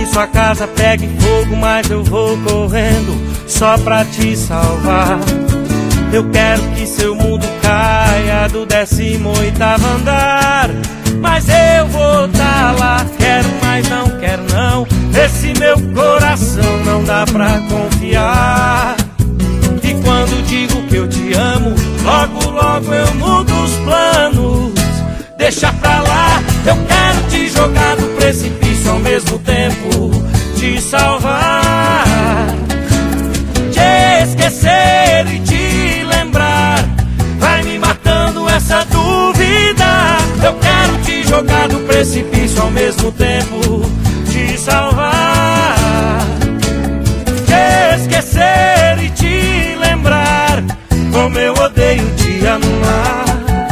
sua casa pegue fogo, mas eu vou correndo só pra te salvar. Eu quero que seu mundo caia do 18º andar, mas eu vou tá lá. Quero, mas não quero não. Esse meu coração não dá pra confiar. E quando digo que eu te amo, logo, logo eu mudo os planos. Deixa pra lá, eu quero te jogar do precipício, ao mesmo tempo te salvar. Te esquecer e te lembrar vai me matando essa dúvida. Eu quero te jogar do precipício, ao mesmo tempo te salvar. Te esquecer e te lembrar como eu odeio te amar.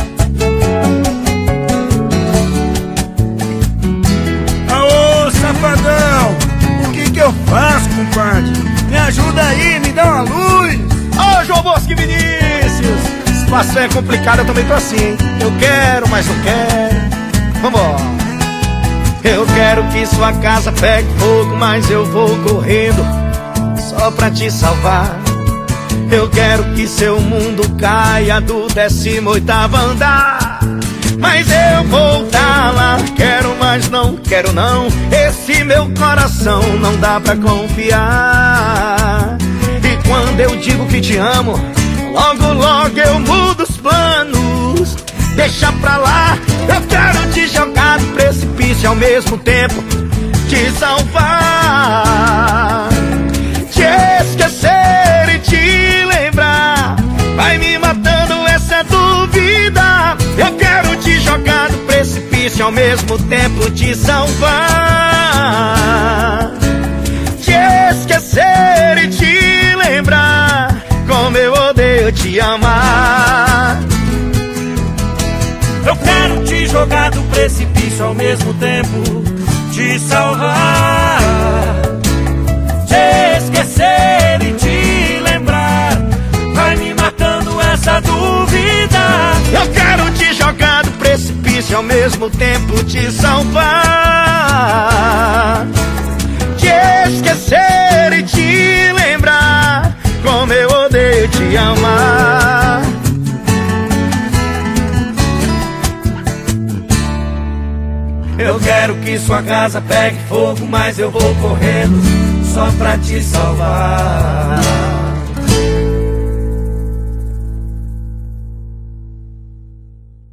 Safadão, o que eu faço, compadre? Me ajuda aí, me dá uma luz. Ô, João Bosco e Vinícius, a situação é complicada, eu também tô assim, hein? Eu quero, mas não quero. Vambora. Eu quero que sua casa pegue fogo, mas eu vou correndo só pra te salvar. Eu quero que seu mundo caia do 18º andar, mas eu vou tá lá. Quero, mas não quero não. Esse meu coração não dá pra confiar. E quando eu digo que te amo, logo, logo eu mudo os planos. Deixa pra lá, eu quero te jogar do precipício, ao mesmo tempo te salvar. Te esquecer e te lembrar vai me matando essa dúvida. Eu quero te jogar do precipício, ao mesmo tempo te salvar. Te esquecer e te lembrar como eu odeio te amar. Eu quero te jogar do precipício, ao mesmo tempo te salvar. Te esquecer e te lembrar vai me matando essa dúvida. Eu quero te jogar do precipício, ao mesmo tempo te salvar. Te esquecer e te lembrar como eu odeio te amar. Eu quero que sua casa pegue fogo, mas eu vou correndo só pra te salvar.